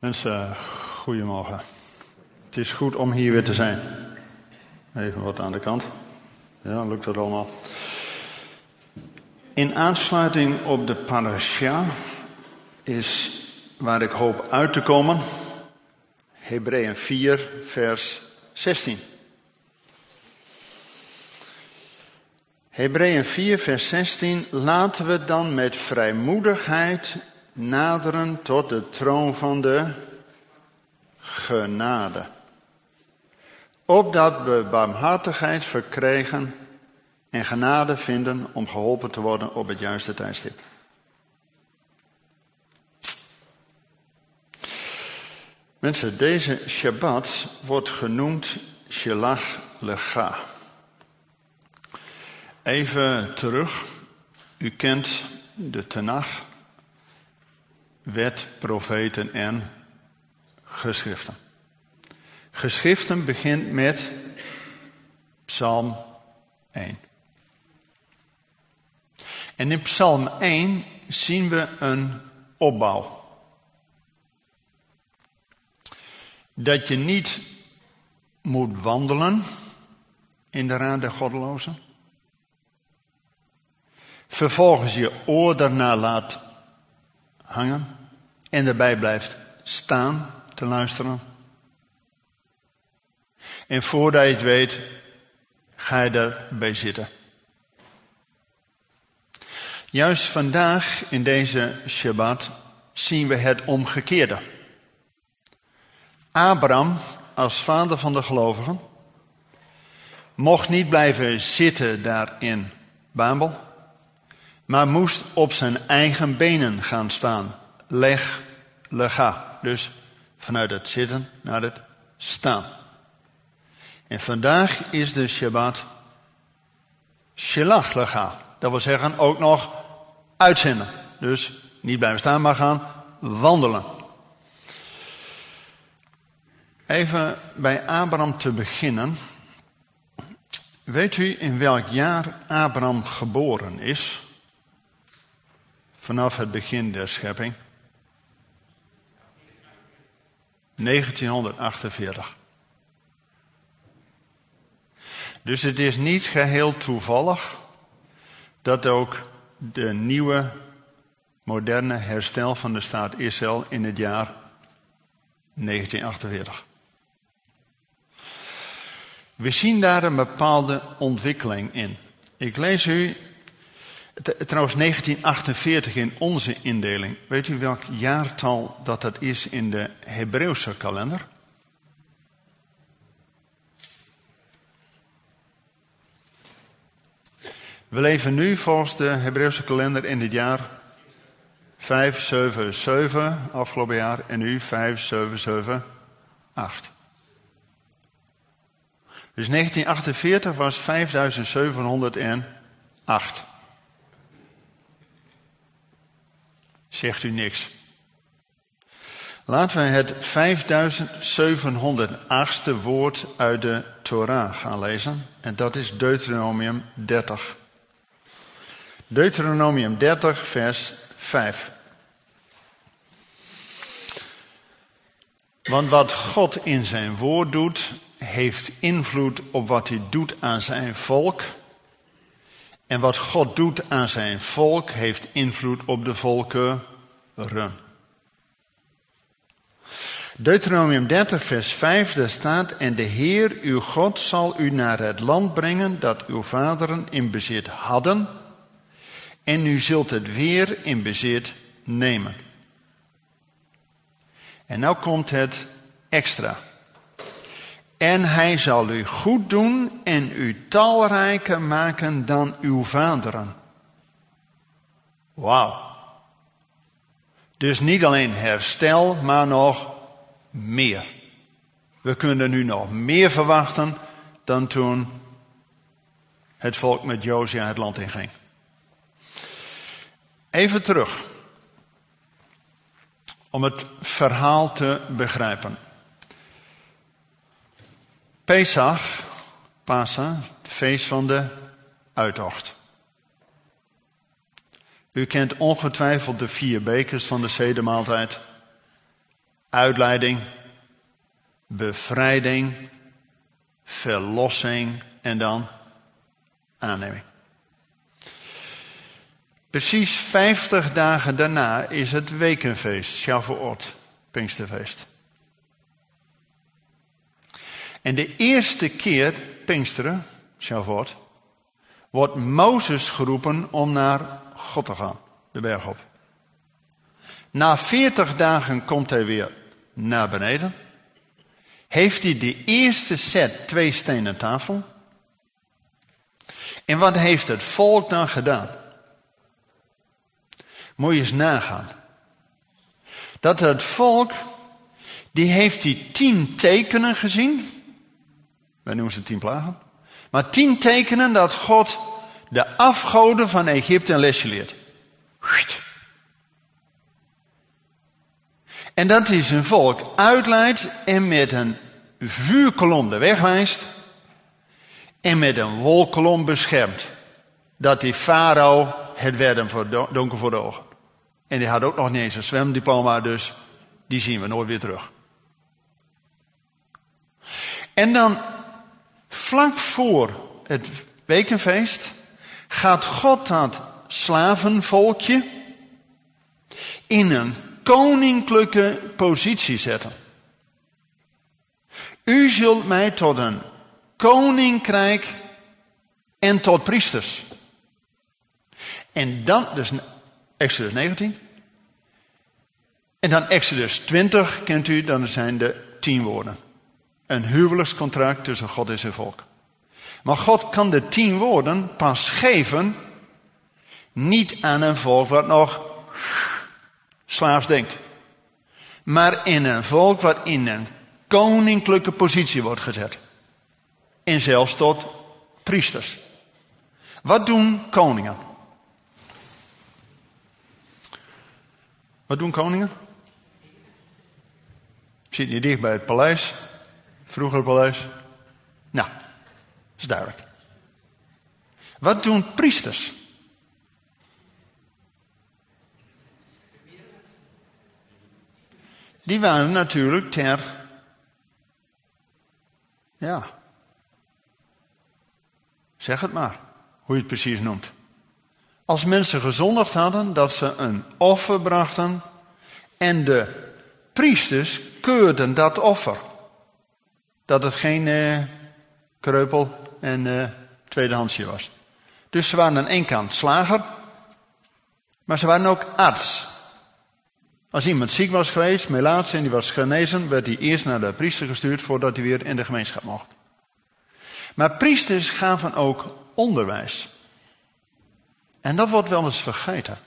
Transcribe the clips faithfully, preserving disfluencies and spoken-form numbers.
Mensen, goedemorgen. Het is goed om hier weer te zijn. Even wat aan de kant. Ja, lukt dat allemaal. In aansluiting op de parasha is waar ik hoop uit te komen. Hebreeën vier, vers zestien. Hebreeën vier, vers zestien. Laten we dan met vrijmoedigheid naderen tot de troon van de genade. Opdat we barmhartigheid verkrijgen en genade vinden om geholpen te worden op het juiste tijdstip. Mensen, deze Shabbat wordt genoemd Shelach Lecha. Even terug. U kent de Tenach, wet, profeten en geschriften. Geschriften begint met Psalm één. En in Psalm één zien we een opbouw. Dat je niet moet wandelen in de raad der goddelozen. Vervolgens je oor daarna laat hangen en erbij blijft staan te luisteren. En voordat je het weet, ga je erbij zitten. Juist vandaag in deze Shabbat zien we het omgekeerde. Abraham, als vader van de gelovigen, mocht niet blijven zitten daar in Babel, maar moest op zijn eigen benen gaan staan. Leg, lega. Dus vanuit het zitten naar het staan. En vandaag is de Shabbat Shelach Lecha. Dat wil zeggen ook nog uitzenden. Dus niet blijven staan, maar gaan wandelen. Even bij Abraham te beginnen. Weet u in welk jaar Abraham geboren is? Vanaf het begin der schepping. negentienhonderdachtenveertig. Dus het is niet geheel toevallig dat ook de nieuwe, moderne herstel van de staat Israël in het jaar negentienhonderdachtenveertig. We zien daar een bepaalde ontwikkeling in. Ik lees u, trouwens negentienhonderdachtenveertig in onze indeling. Weet u welk jaartal dat dat is in de Hebreeuwse kalender? We leven nu volgens de Hebreeuwse kalender in het jaar vijf zeven zeven, afgelopen jaar, en nu vijf zeven zeven acht. Dus negentienhonderdachtenveertig was vijfduizend zevenhonderdacht. Zegt u niks. Laten we het vijfduizend zevenhonderdachtste woord uit de Torah gaan lezen. En dat is Deuteronomium dertig. Deuteronomium dertig, vers vijf. Want wat God in zijn woord doet, heeft invloed op wat hij doet aan zijn volk. En wat God doet aan zijn volk, heeft invloed op de volkeren. Deuteronomium dertig, vers vijf, daar staat: En de Heer, uw God, zal u naar het land brengen dat uw vaderen in bezit hadden. En u zult het weer in bezit nemen. En nou komt het extra. En hij zal u goed doen en u talrijker maken dan uw vaderen. Wauw. Dus niet alleen herstel, maar nog meer. We kunnen nu nog meer verwachten dan toen het volk met Josia het land inging. Even terug. Om het verhaal te begrijpen. Pesach, Pasa, het feest van de uittocht. U kent ongetwijfeld de vier bekers van de zedemaaltijd. uitleiding, bevrijding, verlossing en dan aanneming. Precies vijftig dagen daarna is het wekenfeest, Shavuot, Pinksterfeest. En de eerste keer, Pinksteren, Shavuot, wordt Mozes geroepen om naar God te gaan, de berg op. Na veertig dagen komt hij weer naar beneden. Heeft hij de eerste set twee stenen tafel. En wat heeft het volk dan gedaan? Moet je eens nagaan. Dat het volk, die heeft die tien tekenen gezien. Wij noemen ze tien plagen. Maar tien tekenen dat God de afgoden van Egypte een lesje leert. En dat hij zijn volk uitleidt en met een vuurkolom de weg wijst. En met een wolkolom beschermt. Dat die farao het werd hem voor donker voor de ogen. En die had ook nog niet eens een zwemdiploma, dus die zien we nooit weer terug. En dan, vlak voor het wekenfeest, gaat God dat slavenvolkje in een koninklijke positie zetten. U zult mij tot een koninkrijk en tot priesters. En dan, dus Exodus negentien. En dan Exodus twintig, kent u, dan zijn de tien woorden. Een huwelijkscontract tussen God en zijn volk. Maar God kan de tien woorden pas geven, niet aan een volk wat nog slaafs denkt. Maar in een volk wat in een koninklijke positie wordt gezet. En zelfs tot priesters. Wat doen koningen? Wat doen koningen? Zit niet dicht bij het paleis. Vroeger het paleis. Nou, dat is duidelijk. Wat doen priesters? Die waren natuurlijk ter... Ja. Zeg het maar, hoe je het precies noemt. Als mensen gezondigd hadden, dat ze een offer brachten. En de priesters keurden dat offer. Dat het geen eh, kreupel en eh, tweedehandsje was. Dus ze waren aan één kant slager. Maar ze waren ook arts. Als iemand ziek was geweest, melaats en die was genezen, werd hij eerst naar de priester gestuurd voordat hij weer in de gemeenschap mocht. Maar priesters gaven ook onderwijs. En dat wordt wel eens vergeten.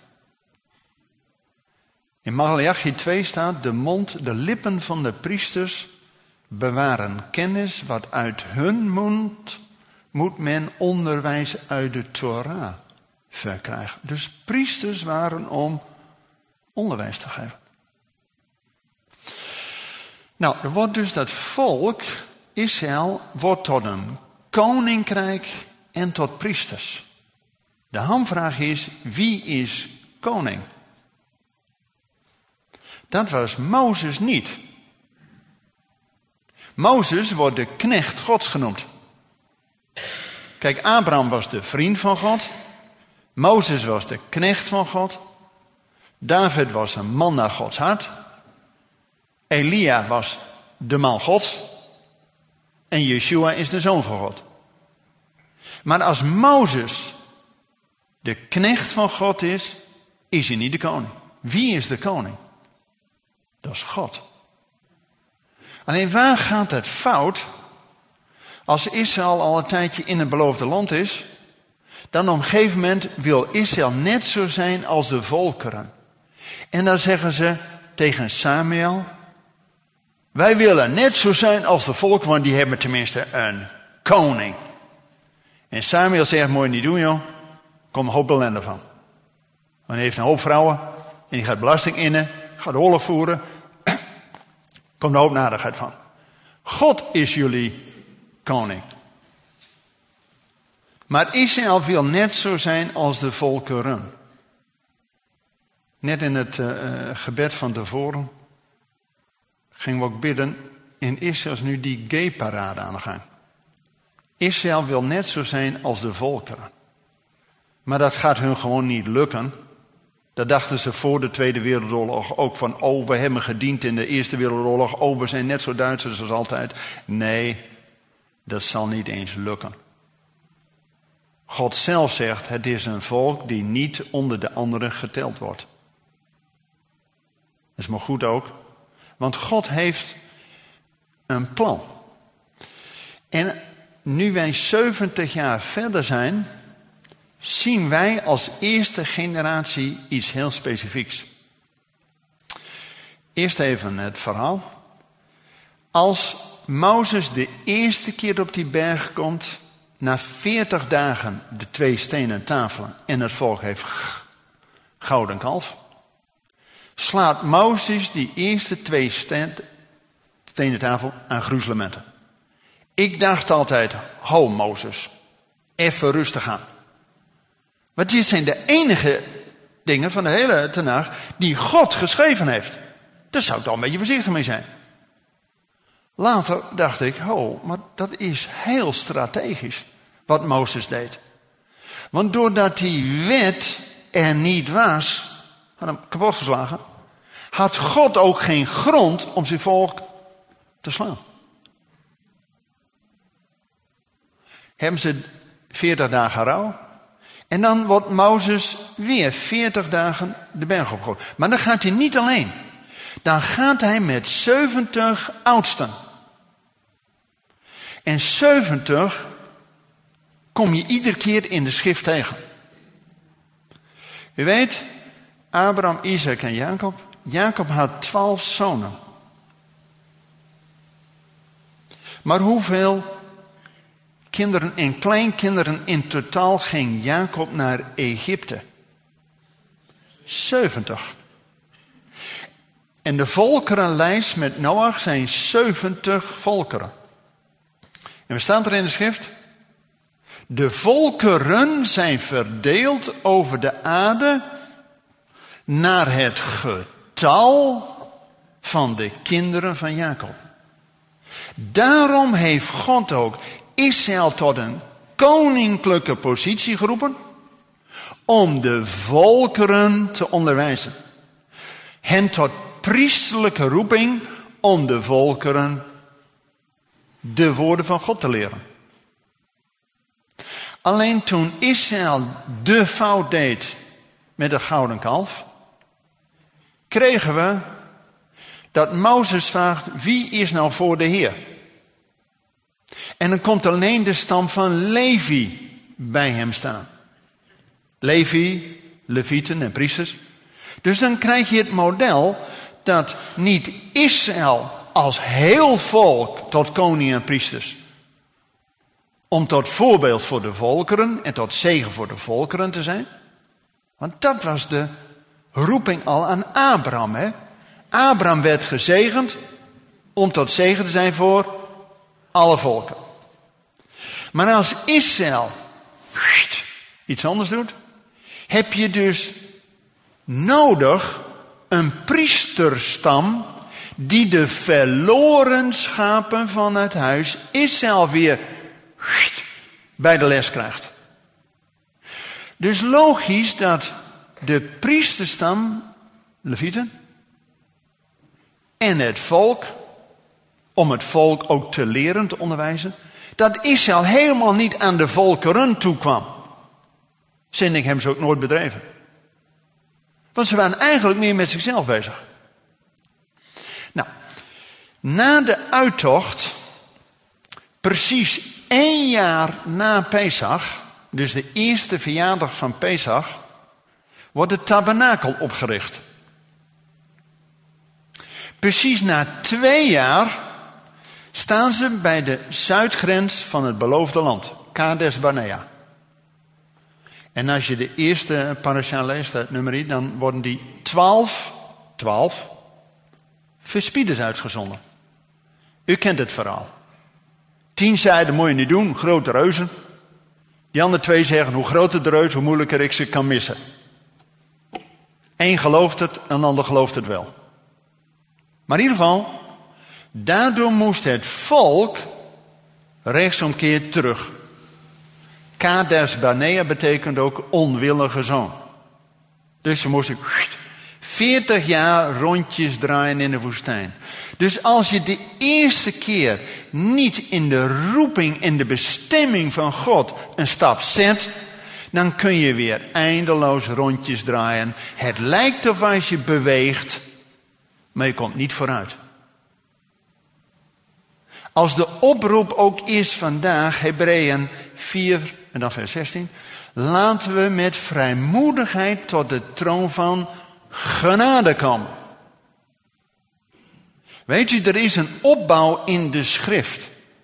In Maleachi twee staat, de mond, de lippen van de priesters bewaren kennis, wat uit hun mond moet men onderwijs uit de Torah verkrijgen. Dus priesters waren om onderwijs te geven. Nou, er wordt dus dat volk, Israël, wordt tot een koninkrijk en tot priesters. De hamvraag is, wie is koning? Dat was Mozes niet. Mozes wordt de knecht Gods genoemd. Kijk, Abraham was de vriend van God. Mozes was de knecht van God. David was een man naar Gods hart. Elia was de man Gods. En Yeshua is de zoon van God. Maar als Mozes de knecht van God is, is hij niet de koning. Wie is de koning? Dat is God. Alleen waar gaat het fout als Israël al een tijdje in het beloofde land is? Dan op een gegeven moment wil Israël net zo zijn als de volkeren. En dan zeggen ze tegen Samuel, wij willen net zo zijn als de volkeren, want die hebben tenminste een koning. En Samuel zegt, moet je niet doen joh, komt een hoop ellende van. Want hij heeft een hoop vrouwen en die gaat belasting innen, gaat oorlog voeren. Komt een hoop nadigheid van. God is jullie koning. Maar Israël wil net zo zijn als de volkeren. Net in het uh, gebed van tevoren. gingen we ook bidden. In Israël is nu die gay-parade aan de gang. Israël wil net zo zijn als de volkeren. Maar dat gaat hun gewoon niet lukken. Dat dachten ze voor de Tweede Wereldoorlog ook van, oh, we hebben gediend in de Eerste Wereldoorlog. Oh, we zijn net zo Duitsers als altijd. Nee, dat zal niet eens lukken. God zelf zegt, het is een volk die niet onder de anderen geteld wordt. Dat is maar goed ook. Want God heeft een plan. En nu wij zeventig jaar verder zijn, zien wij als eerste generatie iets heel specifieks. Eerst even het verhaal. Als Mozes de eerste keer op die berg komt, na veertig dagen de twee stenen tafelen en het volk heeft gouden kalf, slaat Mozes die eerste twee stenen tafel aan gruzelementen. Ik dacht altijd, ho Mozes, even rustig aan. Want dit zijn de enige dingen van de hele Tenach die God geschreven heeft. Daar zou ik toch een beetje voorzichtig mee zijn. Later dacht ik, oh, maar dat is heel strategisch wat Mozes deed. Want doordat die wet er niet was, had hem kapotgeslagen, had God ook geen grond om zijn volk te slaan. Hebben ze veertig dagen rouw. En dan wordt Mozes weer veertig dagen de berg opgegooid. Maar dan gaat hij niet alleen. Dan gaat hij met zeventig oudsten. En zeventig kom je iedere keer in de schrift tegen. U weet, Abraham, Isaac en Jacob. Jacob had twaalf zonen. Maar hoeveel kinderen en kleinkinderen in totaal ging Jacob naar Egypte? zeventig. En de volkerenlijst met Noach zijn zeventig volkeren. En wat staat er in de schrift? De volkeren zijn verdeeld over de aarde naar het getal van de kinderen van Jacob. Daarom heeft God ook Israël tot een koninklijke positie geroepen om de volkeren te onderwijzen. Hen tot priesterlijke roeping om de volkeren de woorden van God te leren. Alleen toen Israël de fout deed met de gouden kalf, kregen we dat Mozes vraagt, wie is nou voor de Heer? En dan komt alleen de stam van Levi bij hem staan. Levi, levieten en priesters. Dus dan krijg je het model dat niet Israël als heel volk tot koning en priesters, om tot voorbeeld voor de volkeren en tot zegen voor de volkeren te zijn. Want dat was de roeping al aan Abraham. Hè? Abraham werd gezegend om tot zegen te zijn voor alle volken. Maar als Israël iets anders doet, heb je dus nodig een priesterstam die de verloren schapen van het huis Israël weer bij de les krijgt. Dus logisch dat de priesterstam, Levieten, en het volk, om het volk ook te leren, te onderwijzen, dat Israël helemaal niet aan de volkeren toekwam. Zending hebben ze ook nooit bedreven. Want ze waren eigenlijk meer met zichzelf bezig. Nou, na de uittocht, precies één jaar na Pesach, dus de eerste verjaardag van Pesach, wordt de tabernakel opgericht. Precies na twee jaar staan ze bij de zuidgrens van het beloofde land, Kades Barnea. En als je de eerste parasha leest uit Numeri, dan worden die twaalf, twaalf verspieders uitgezonden. U kent het verhaal. Tien zeiden, moet je niet doen, grote reuzen. Die andere twee zeggen, hoe groter de reus, hoe moeilijker ik ze kan missen. Eén gelooft het, een ander gelooft het wel. Maar in ieder geval, Daardoor moest het volk rechtsomkeer terug. Kades Barnea betekent ook onwillige zoon. Dus ze moesten veertig jaar rondjes draaien in de woestijn. Dus als je de eerste keer niet in de roeping, in de bestemming van God een stap zet, dan kun je weer eindeloos rondjes draaien. Het lijkt of als je beweegt, maar je komt niet vooruit. Als de oproep ook is vandaag, Hebreeën vier en dan vers zestien. Laten we met vrijmoedigheid tot de troon van genade komen. Weet u, er is een opbouw in de schrift.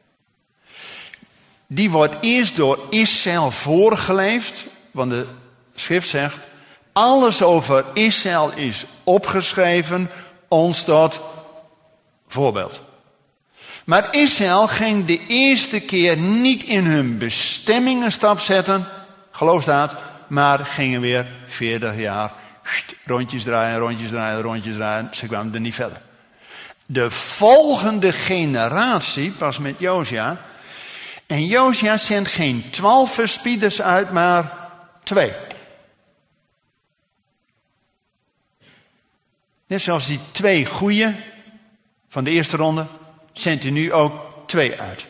Die wordt eerst door Israël voorgeleefd. Want de schrift zegt, alles over Israël is opgeschreven, ons tot voorbeeld. Maar Israël ging de eerste keer niet in hun bestemming een stap zetten, geloof staat, maar gingen weer veertig jaar rondjes draaien, rondjes draaien, rondjes draaien. Ze kwamen er niet verder. De volgende generatie, pas met Josia. En Josia zendt geen twaalf verspieders uit, maar twee. Net zoals die twee goeie van de eerste ronde, zendt hij nu ook twee uit.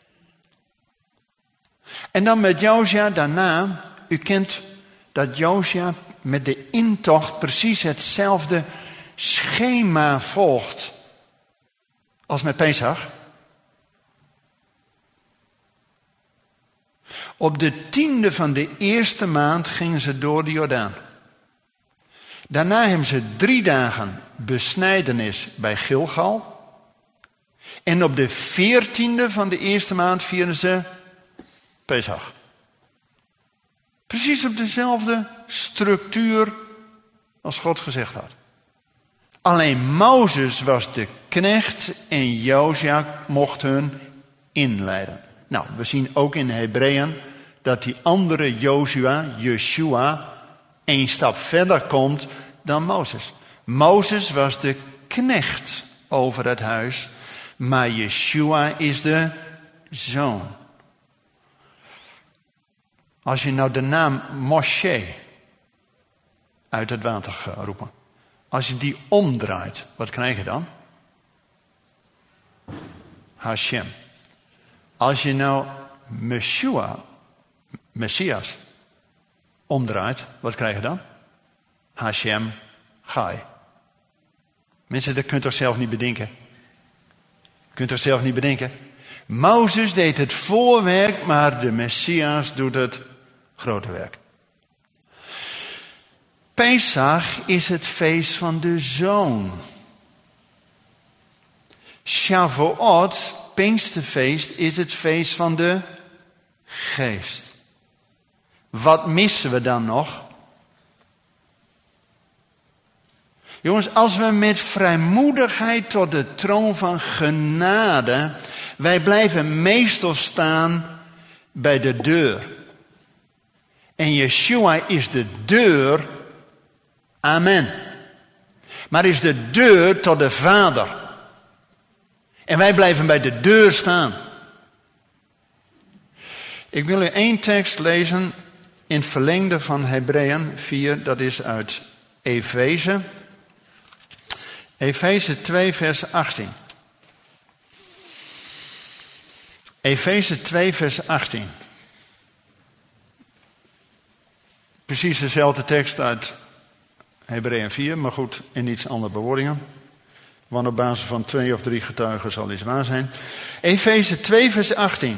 En dan met Josia daarna, u kent dat Josia met de intocht precies hetzelfde schema volgt als met Pesach. Op de tiende van de eerste maand gingen ze door de Jordaan. Daarna hebben ze drie dagen besnijdenis bij Gilgal. En op de veertiende van de eerste maand vieren ze Pesach. Precies op dezelfde structuur als God gezegd had. Alleen Mozes was de knecht en Josia mocht hun inleiden. Nou, we zien ook in Hebreeën dat die andere Jozua, Yeshua, een stap verder komt dan Mozes. Mozes was de knecht over het huis, maar Yeshua is de zoon. Als je nou de naam Moshe uit het water gaat roepen, als je die omdraait, wat krijg je dan? Hashem. Als je nou Meshua, Messias, omdraait, wat krijg je dan? Hashem Gai. Mensen, dat kunt u toch zelf niet bedenken? Kunt u toch zelf niet bedenken? Mozes deed het voorwerk, maar de Messias doet het grote werk. Pesach is het feest van de Zoon. Shavuot, Pinksterfeest, is het feest van de Geest. Wat missen we dan nog? Jongens, als we met vrijmoedigheid tot de troon van genade, wij blijven meestal staan bij de deur. En Yeshua is de deur, amen. Maar is de deur tot de Vader. En wij blijven bij de deur staan. Ik wil u één tekst lezen in het verlengde van Hebreeën vier, dat is uit Efeze. Efeze twee vers achttien. Efeze twee vers achttien. Precies dezelfde tekst uit Hebreeën vier, maar goed, in iets andere bewoordingen. Want op basis van twee of drie getuigen zal iets waar zijn. Efeze twee vers achttien.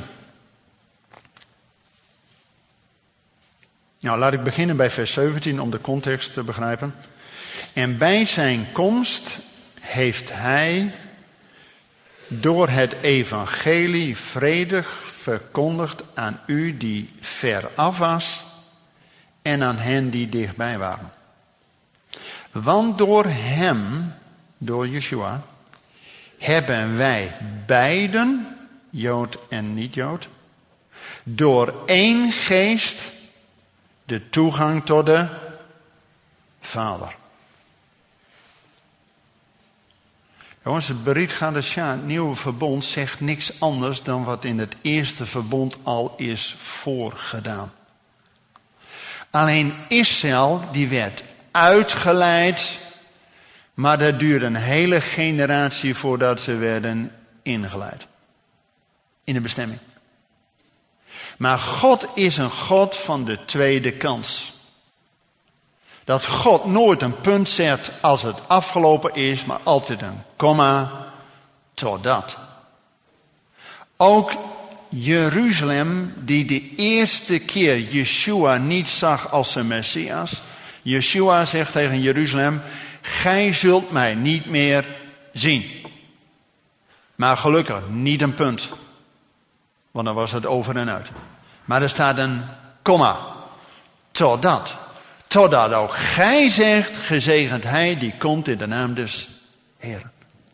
Nou, laat ik beginnen bij vers zeventien om de context te begrijpen. En bij zijn komst heeft hij door het evangelie vredig verkondigd aan u die ver af was en aan hen die dichtbij waren. Want door hem, door Yeshua, hebben wij beiden, Jood en niet-Jood, door één geest de toegang tot de Vader. Jongens, het Berit Chadashah, het nieuwe verbond, zegt niks anders dan wat in het eerste verbond al is voorgedaan. Alleen Israël, die werd uitgeleid, maar dat duurde een hele generatie voordat ze werden ingeleid. In de bestemming. Maar God is een God van de tweede kans. Dat God nooit een punt zet als het afgelopen is, maar altijd een komma totdat. Ook Jeruzalem, die de eerste keer Yeshua niet zag als zijn Messias. Yeshua zegt tegen Jeruzalem, gij zult mij niet meer zien. Maar gelukkig, niet een punt. Want dan was het over en uit. Maar er staat een komma. Totdat. Totdat ook gij zegt, gezegend hij die komt in de naam des Heeren.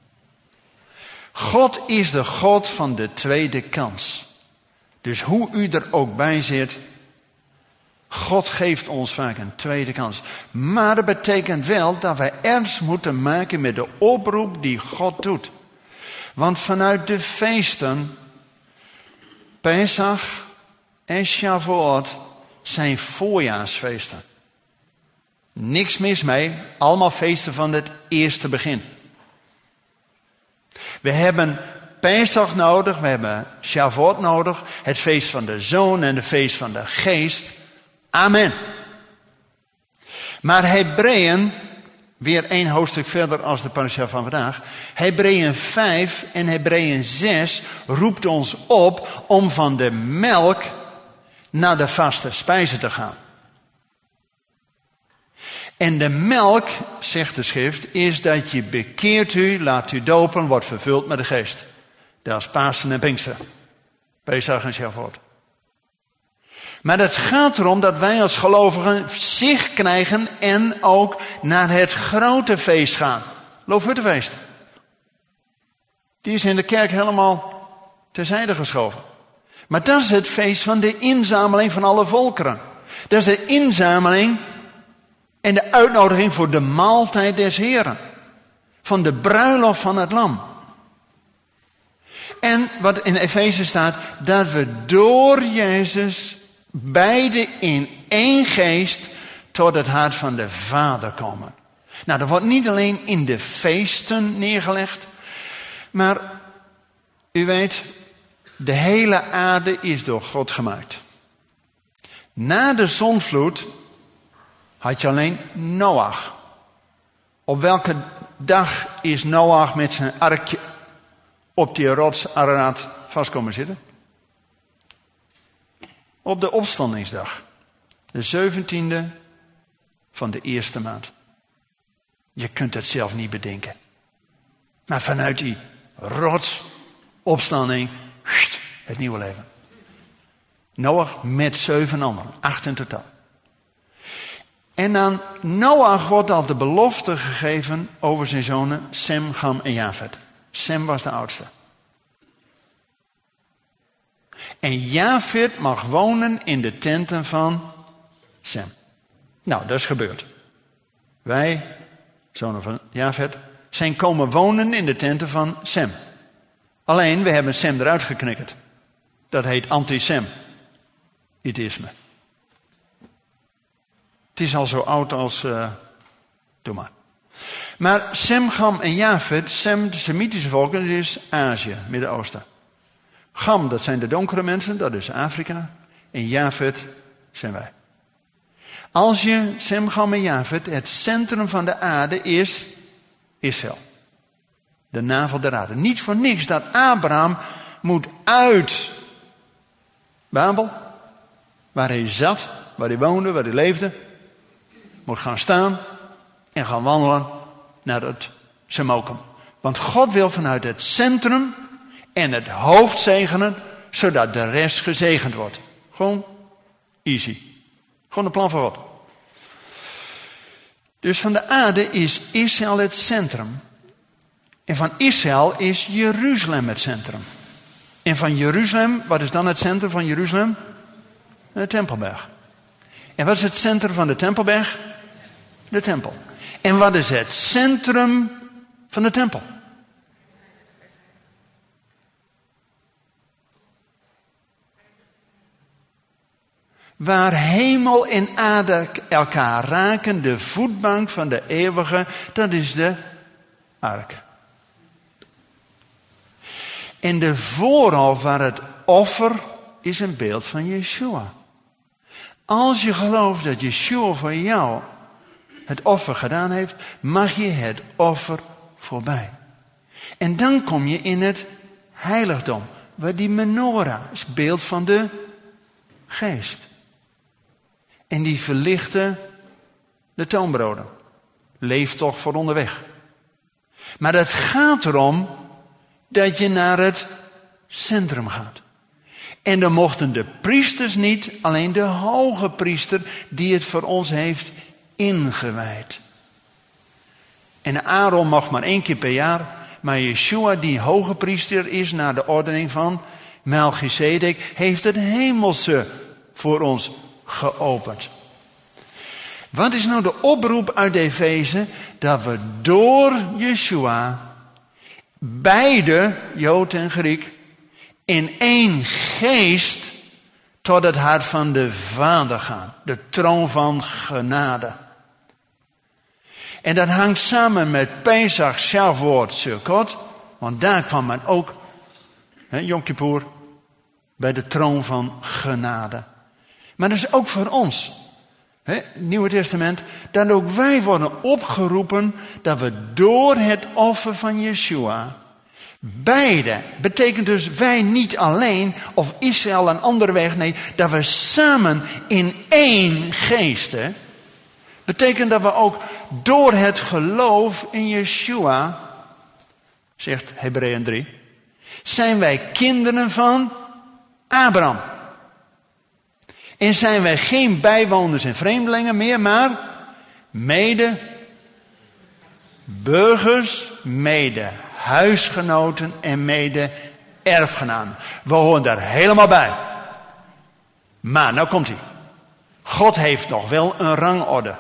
God is de God van de tweede kans. Dus hoe u er ook bij zit, God geeft ons vaak een tweede kans. Maar dat betekent wel dat wij ernst moeten maken met de oproep die God doet. Want vanuit de feesten, Pesach en Shavuot, zijn voorjaarsfeesten. Niks mis mee, allemaal feesten van het eerste begin. We hebben Pesach nodig, we hebben Shavuot nodig, het feest van de Zoon en het feest van de Geest. Amen. Maar Hebreeën, weer één hoofdstuk verder als de parasha van vandaag. Hebreeën vijf en Hebreeën zes roept ons op om van de melk naar de vaste spijzen te gaan. En de melk, zegt de schrift, is dat je bekeert u, laat u dopen, wordt vervuld met de geest. Dat is Pasen en Pinksteren. Pesach en Shavuot. Maar het gaat erom dat wij als gelovigen zicht krijgen en ook naar het grote feest gaan. Loofhuttenfeest. Die is in de kerk helemaal terzijde geschoven. Maar dat is het feest van de inzameling van alle volkeren. Dat is de inzameling en de uitnodiging voor de maaltijd des Heren. Van de bruiloft van het lam. En wat in Efeze staat, dat we door Jezus beide in één geest tot het hart van de Vader komen. Nou, dat wordt niet alleen in de feesten neergelegd, maar u weet, de hele aarde is door God gemaakt. Na de zondvloed had je alleen Noach. Op welke dag is Noach met zijn arkje op die rots Ararat vast komen zitten? Op de opstandingsdag. De zeventiende van de eerste maand. Je kunt het zelf niet bedenken. Maar vanuit die rots, opstanding, het nieuwe leven. Noach met zeven anderen. Acht in totaal. En aan Noach wordt al de belofte gegeven over zijn zonen Sem, Cham en Jafet. Sem was de oudste. En Jafet mag wonen in de tenten van Sem. Nou, dat is gebeurd. Wij, zonen van Jafet, zijn komen wonen in de tenten van Sem. Alleen, we hebben Sem eruit geknikkerd. Dat heet anti-Sem-itisme. Het is al zo oud als... Uh, doe maar. Maar Sem, Cham en Jafet, Sem, de Semitische volken, dat is Azië, Midden-Oosten. Cham, dat zijn de donkere mensen, dat is Afrika. En Jafet zijn wij. Als je Sem, Cham en Jafet, het centrum van de aarde is Israël. De navel der aarde. Niet voor niks dat Abraham moet uit Babel, waar hij zat, waar hij woonde, waar hij leefde, moet gaan staan en gaan wandelen naar het Semokum. Want God wil vanuit het centrum en het hoofd zegenen, zodat de rest gezegend wordt. Gewoon easy. Gewoon een plan van God. Dus van de aarde is Israël het centrum. En van Israël is Jeruzalem het centrum. En van Jeruzalem, wat is dan het centrum van Jeruzalem? De Tempelberg. En wat is het centrum van de Tempelberg? De tempel. En wat is het centrum van de tempel? Waar hemel en aarde elkaar raken, de voetbank van de eeuwige, dat is de ark. En de voorhof waar het offer is een beeld van Yeshua. Als je gelooft dat Yeshua voor jou het offer gedaan heeft, mag je het offer voorbij. En dan kom je in het heiligdom, waar die menorah is beeld van de geest. En die verlichten de toonbroden. Leef toch voor onderweg. Maar het gaat erom dat je naar het centrum gaat. En dan mochten de priesters niet, alleen de hoge priester die het voor ons heeft ingewijd. En Aaron mag maar één keer per jaar, maar Yeshua die hoge priester is naar de ordening van Melchizedek, heeft het hemelse voor ons geopend. Wat is nou de oproep uit Efeze? Dat we door Yeshua, beide, Jood en Griek, in één geest tot het hart van de Vader gaan. De troon van genade. En dat hangt samen met Pesach, Shavuot, Sukkot. Want daar kwam men ook, he, Yom Kippur, bij de troon van genade. Maar dat is ook voor ons. He, Nieuwe Testament. Dat ook wij worden opgeroepen dat we door het offer van Yeshua, beide, betekent dus wij niet alleen of Israël een andere weg. Nee, dat we samen in één geest. Hè, betekent dat we ook door het geloof in Yeshua, zegt Hebreeën drie, zijn wij kinderen van Abraham. En zijn wij geen bijwoners en vreemdelingen meer, maar mede burgers, mede huisgenoten en mede erfgenamen. We horen daar helemaal bij. Maar, nou komt hij. God heeft nog wel een rangorde.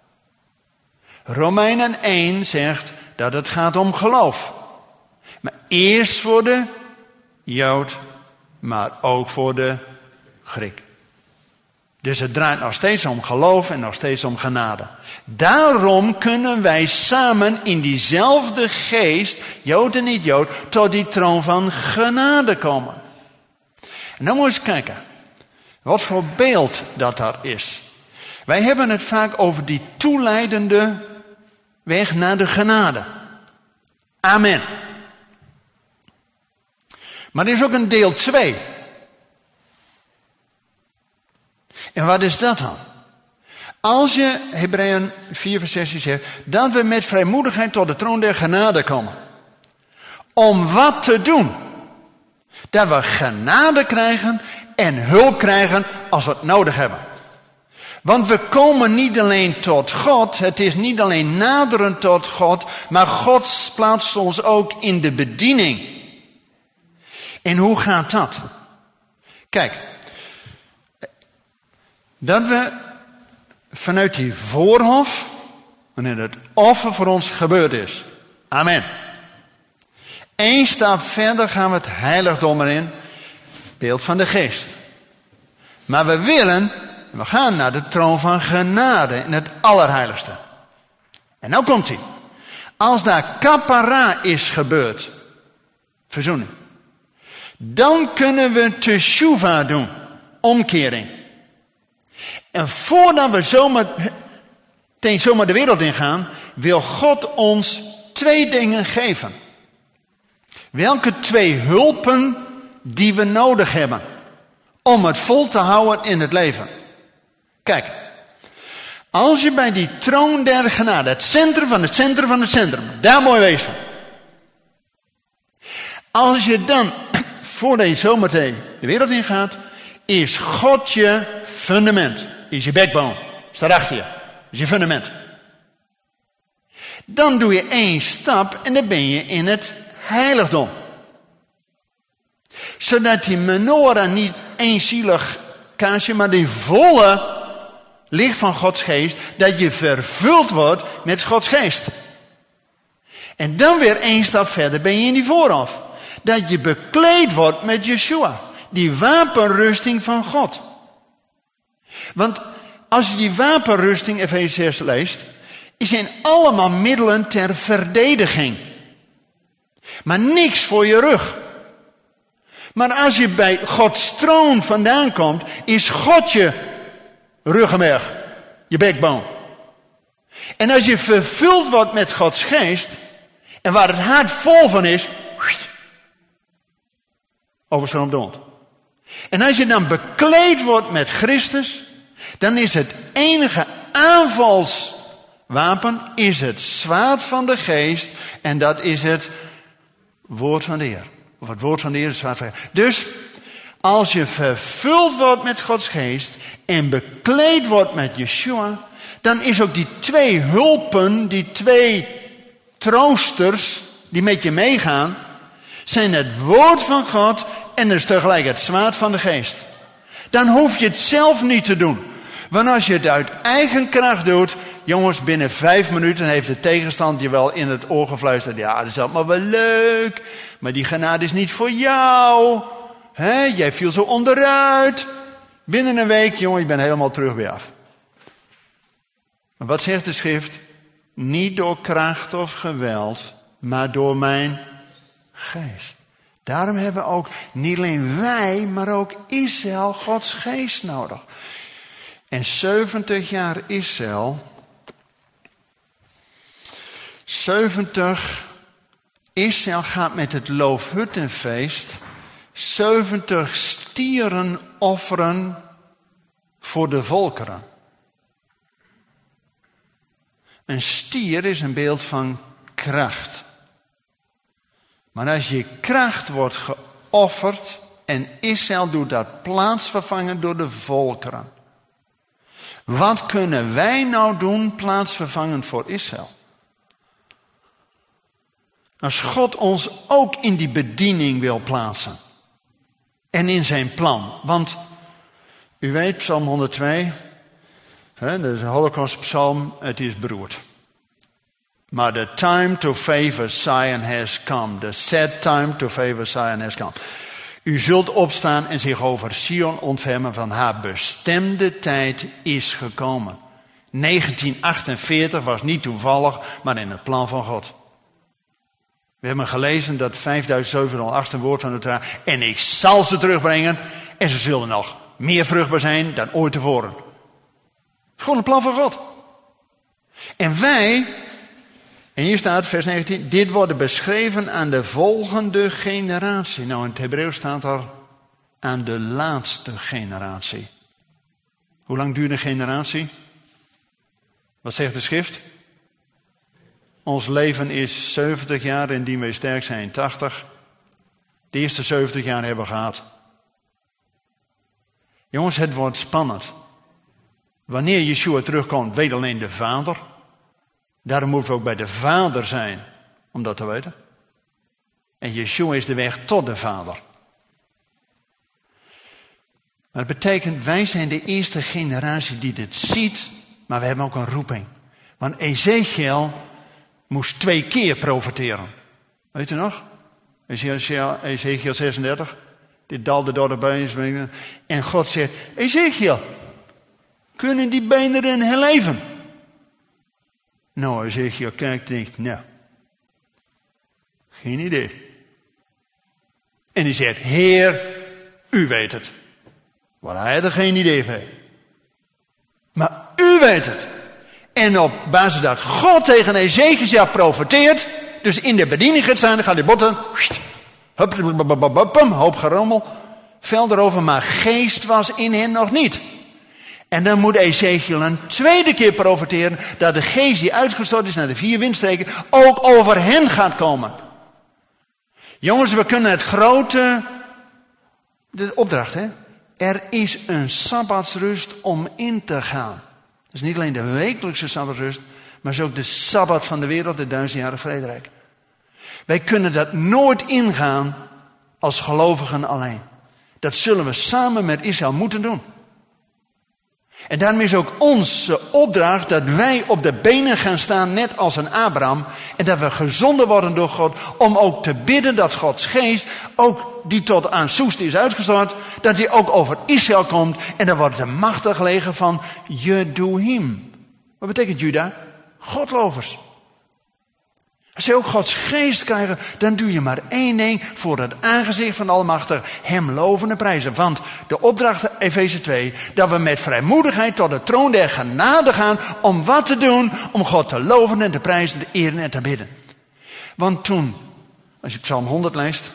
Romeinen één zegt dat het gaat om geloof. Maar eerst voor de Jood, maar ook voor de Griek. Dus het draait nog steeds om geloof en nog steeds om genade. Daarom kunnen wij samen in diezelfde geest, Jood en niet Jood, tot die troon van genade komen. En dan moet je eens kijken, wat voor beeld dat daar is. Wij hebben het vaak over die toeleidende weg naar de genade. Amen. Maar er is ook een deel twee. En wat is dat dan? Als je, Hebreeën vier vers zestien zegt, dat we met vrijmoedigheid tot de troon der genade komen. Om wat te doen? Dat we genade krijgen en hulp krijgen als we het nodig hebben. Want we komen niet alleen tot God, het is niet alleen naderen tot God, maar God plaatst ons ook in de bediening. En hoe gaat dat? Kijk, dat we vanuit die voorhof, wanneer het offer voor ons gebeurd is. Amen. Eén stap verder gaan we het heiligdom erin, beeld van de geest. Maar we willen, we gaan naar de troon van genade in het allerheiligste. En nou komt hij. Als daar kapara is gebeurd, verzoening, dan kunnen we teshuva doen, omkering. En voordat we zomaar, tegen zomaar de wereld ingaan, wil God ons twee dingen geven. Welke twee hulpen die we nodig hebben om het vol te houden in het leven. Kijk, als je bij die troon der genade, het centrum van het centrum van het centrum, daar moet je wezen. Als je dan, voordat je zometeen de wereld ingaat, is God je fundament. Is je backbone. Staat achter je. Is je fundament. Dan doe je één stap en dan ben je in het heiligdom. Zodat die menorah niet eenzielig kaarsje, maar die volle licht van Gods geest, dat je vervuld wordt met Gods geest. En dan weer één stap verder ben je in die voorhof. Dat je bekleed wordt met Yeshua. Die wapenrusting van God. Want als je die wapenrusting, Efeze zes, leest, zijn allemaal middelen ter verdediging. Maar niks voor je rug. Maar als je bij Gods troon vandaan komt, is God je ruggenmerg, je backbone. En als je vervuld wordt met Gods geest, en waar het hart vol van is, overstroomt de mond. En als je dan bekleed wordt met Christus, dan is het enige aanvalswapen, is het zwaard van de geest, en dat is het woord van de Heer. Of het woord van de Heer is het zwaard van de Heer. Dus, als je vervuld wordt met Gods geest en bekleed wordt met Yeshua, dan is ook die twee hulpen, die twee troosters die met je meegaan, zijn het woord van God en er is tegelijk het zwaard van de geest. Dan hoef je het zelf niet te doen. Want als je het uit eigen kracht doet, jongens, binnen vijf minuten heeft de tegenstand je wel in het oor gefluisterd. Ja, dat is allemaal wel leuk, maar die genade is niet voor jou. He, jij viel zo onderuit. Binnen een week, jongen, je bent helemaal terug weer af. Maar wat zegt de schrift? Niet door kracht of geweld, maar door mijn geest. Daarom hebben we ook, niet alleen wij, maar ook Israël, Gods geest nodig. En zeventig jaar Israël, zeventig, Israël gaat met het Loofhuttenfeest zeventig stieren offeren voor de volkeren. Een stier is een beeld van kracht. Maar als je kracht wordt geofferd en Israël doet dat plaatsvervangen door de volkeren. Wat kunnen wij nou doen plaatsvervangend voor Israël? Als God ons ook in die bediening wil plaatsen. En in zijn plan. Want u weet, Psalm honderdtwee, hè, de Holocaustpsalm, het is beroerd. Maar the time to favor Zion has come. The set time to favor Zion has come. U zult opstaan en zich over Sion ontfermen, van haar bestemde tijd is gekomen. negentien achtenveertig was niet toevallig, maar in het plan van God. We hebben gelezen dat vijfduizend zevenhonderd een woord van de Torah. En ik zal ze terugbrengen. En ze zullen nog meer vruchtbaar zijn dan ooit tevoren. Het is gewoon een plan van God. En wij, en hier staat vers negentien. Dit wordt beschreven aan de volgende generatie. Nou, in het Hebreeuws staat er aan de laatste generatie. Hoe lang duurt een generatie? Wat zegt de schrift? Ons leven is zeventig jaar, indien wij sterk zijn tachtig. De eerste zeventig jaar hebben we gehad. Jongens, het wordt spannend. Wanneer Yeshua terugkomt, weet alleen de Vader. Daarom moeten we ook bij de Vader zijn, om dat te weten. En Yeshua is de weg tot de Vader. Maar het betekent, wij zijn de eerste generatie die dit ziet, maar we hebben ook een roeping. Want Ezekiel moest twee keer profeteren. Weet u nog? Ezekiel, Ezekiel zesendertig. Dit dalde door de benen. En God zegt, Ezekiel, kunnen die beenderen herleven? Nou, Ezekiel kijkt en denkt, nou, geen idee. En die zegt, Heer, u weet het. Want hij had er geen idee van. Maar u weet het. En op basis dat God tegen Ezekiel profeteert, dus in de bediening gaat staan, dan gaat die botten, hoop gerommel, vel erover, maar geest was in hen nog niet. En dan moet Ezekiel een tweede keer profeteren dat de geest die uitgestort is naar de vier windstreken ook over hen gaat komen. Jongens, we kunnen het grote, de opdracht, hè. Er is een sabbatsrust om in te gaan. Dat is niet alleen de wekelijkse sabbatsrust, maar is ook de sabbat van de wereld, de duizendjarige vrederijk. Wij kunnen dat nooit ingaan als gelovigen alleen. Dat zullen we samen met Israël moeten doen. En daarom is ook onze opdracht dat wij op de benen gaan staan, net als een Abraham. En dat we gezonden worden door God, om ook te bidden dat Gods geest, ook die tot aan Soest is uitgestort, dat hij ook over Israël komt. En dan wordt de machtig leger van Jeduim. Wat betekent Juda? Godlovers. Als je ook Gods geest krijgt, dan doe je maar één ding voor het aangezicht van de Almachtige, hem loven en prijzen. Want de opdracht Efeze twee, dat we met vrijmoedigheid tot de troon der genade gaan om wat te doen, om God te loven en te prijzen, te eren en te bidden. Want toen, als je Psalm honderd leest,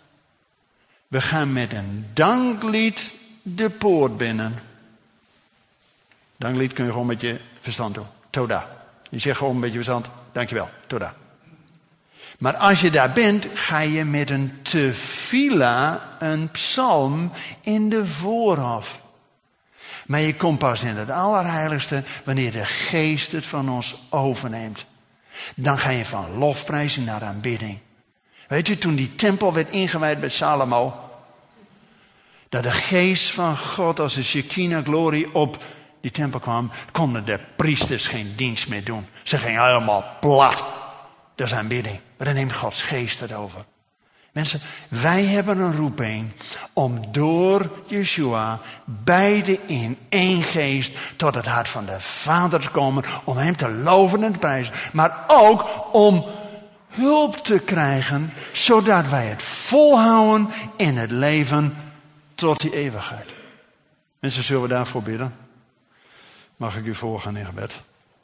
we gaan met een danklied de poort binnen. Danklied kun je gewoon met je verstand doen. Toda. Je zegt gewoon met je verstand, dankjewel, Toda. Maar als je daar bent, ga je met een tefila, een psalm, in de voorhof. Maar je komt pas in het allerheiligste wanneer de geest het van ons overneemt. Dan ga je van lofprijzing naar aanbidding. Weet u, toen die tempel werd ingewijd bij Salomo, dat de geest van God als de Shekinah glorie op die tempel kwam, konden de priesters geen dienst meer doen. Ze gingen helemaal plat. Dat is aanbidding. Maar dan neemt Gods geest het over. Mensen, wij hebben een roeping om door Yeshua beide in één geest tot het hart van de Vader te komen. Om hem te loven en te prijzen. Maar ook om hulp te krijgen, zodat wij het volhouden in het leven tot die eeuwigheid. Mensen, zullen we daarvoor bidden? Mag ik u voorgaan in gebed?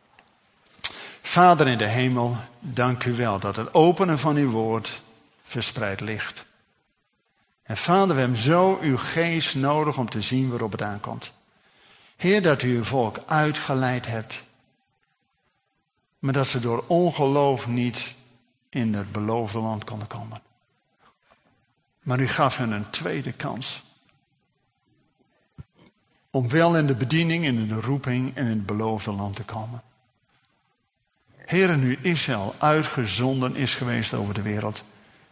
Vader in de hemel, dank u wel dat het openen van uw woord verspreid ligt. En Vader, we hebben zo uw geest nodig om te zien waarop het aankomt. Heer, dat u uw volk uitgeleid hebt, maar dat ze door ongeloof niet in het beloofde land konden komen. Maar u gaf hen een tweede kans. Om wel in de bediening, in de roeping en in het beloofde land te komen. Heere, nu Israël uitgezonden is geweest over de wereld.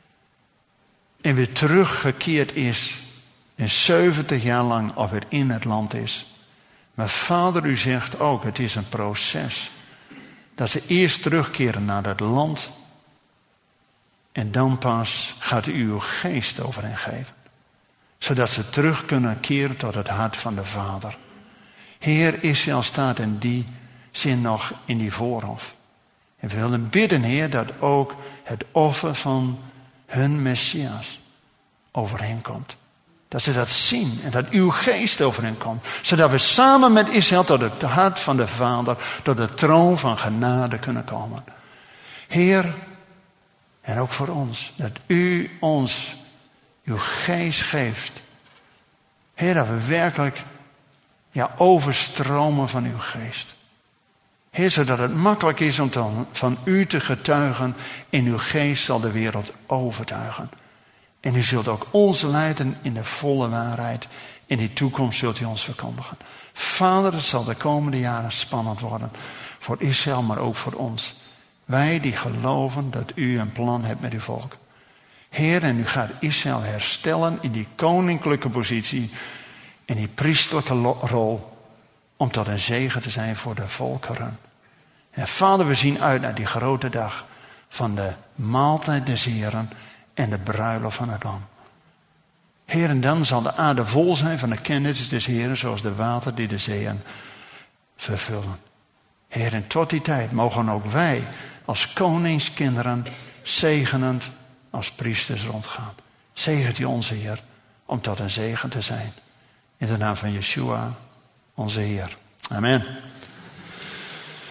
En weer teruggekeerd is. En zeventig jaar lang alweer in het land is. Maar Vader, u zegt ook, het is een proces. Dat ze eerst terugkeren naar het land. En dan pas gaat u uw geest over hen geven. Zodat ze terug kunnen keren tot het hart van de Vader. Heer, Israël staat in die zin nog in die voorhof. En we willen bidden, Heer, dat ook het offer van hun Messias over hen komt. Dat ze dat zien en dat uw geest over hen komt. Zodat we samen met Israël tot het hart van de Vader, tot de troon van genade kunnen komen. Heer, en ook voor ons, dat u ons uw geest geeft. Heer, dat we werkelijk ja, overstromen van uw geest. Heer, zodat het makkelijk is om te, van u te getuigen. In uw geest zal de wereld overtuigen. En u zult ook ons leiden in de volle waarheid. In die toekomst zult u ons verkondigen. Vader, het zal de komende jaren spannend worden. Voor Israël, maar ook voor ons. Wij die geloven dat u een plan hebt met uw volk. Heer, en u gaat Israël herstellen in die koninklijke positie. In die priesterlijke rol. Om tot een zegen te zijn voor de volkeren. En Vader, we zien uit naar die grote dag. Van de maaltijd des Heren. En de bruiloft van het Lam. Heer, en dan zal de aarde vol zijn van de kennis des Heren. Zoals de water die de zeeën vervullen. Heer, en tot die tijd mogen ook wij als koningskinderen zegenend als priesters rondgaan. Zegent u onze Heer om tot een zegen te zijn. In de naam van Yeshua, onze Heer. Amen.